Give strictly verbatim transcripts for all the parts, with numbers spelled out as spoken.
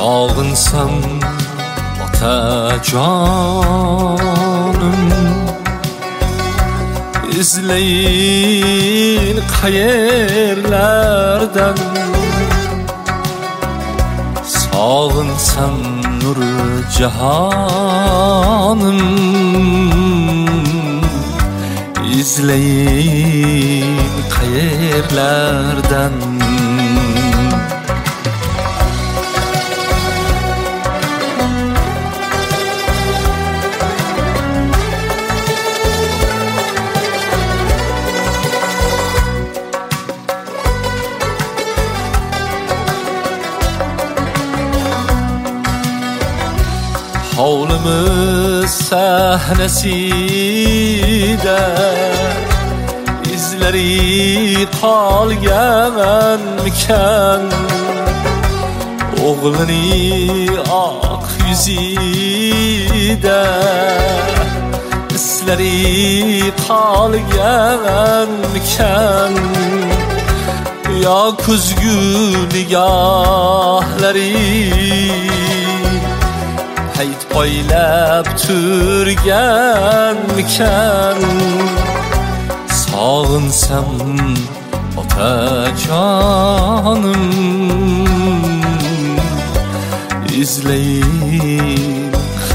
Sog'insam otajonim, izlayin qayerlardan. Sog'insam nur jahonim, izlayin qayerlardan. Hovlimiz sahnasida izlari qolganmikan, o'g'lining oq yuzida izlari qolganmikan, yo ko'zgu nigohlari hayt poylab turganmikan. Sog'insam otajonim, izlayin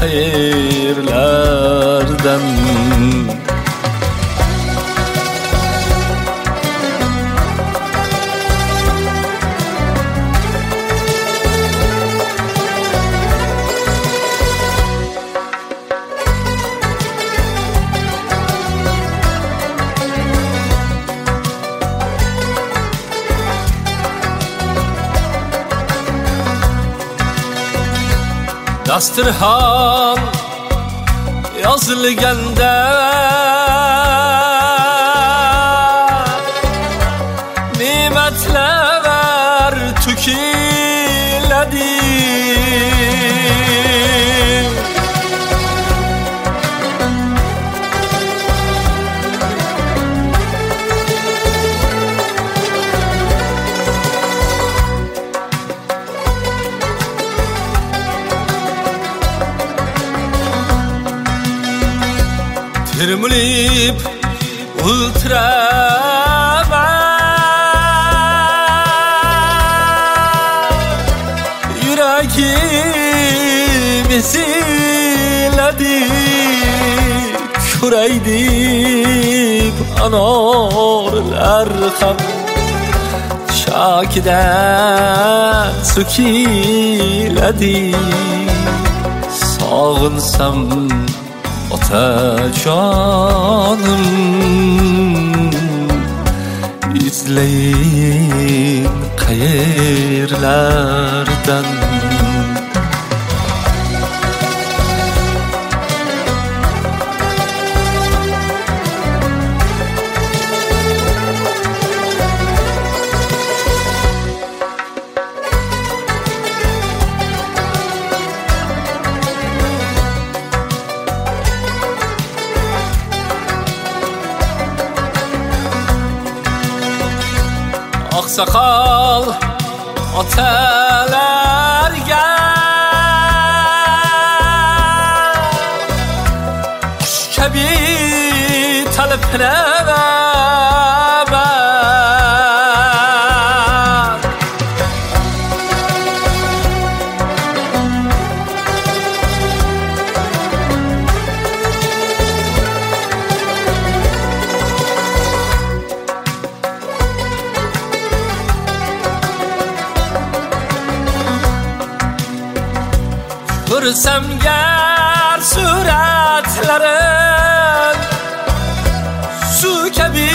qayerlardan. Dasturxon yozilganda ne'matlar to'kiladi. Termulib ultraman, yuragim eziladi. Ko'raydik anorlar ham chokidan so'kiladi. Sog'insam otajonim, izlayin qayerlardan. Oqsoqol otalarga qush kabi talpinaman. Ko'rsam gar suratlarin, suv kabi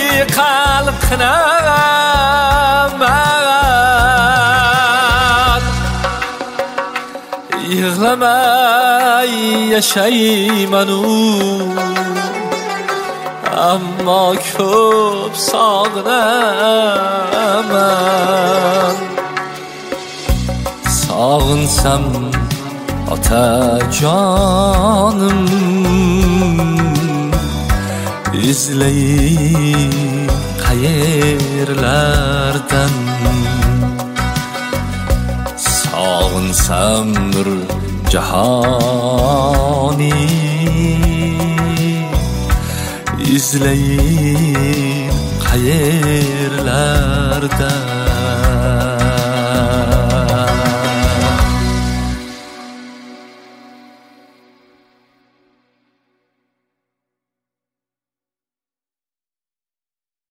qalqinaman. Yig'lamay yashaymanu, ammo ko'p sog'inaman. Sog'insam otajonim, izlayin qayerlardan. Sog'insam qilsamdir jahoni izlayim qayerlarda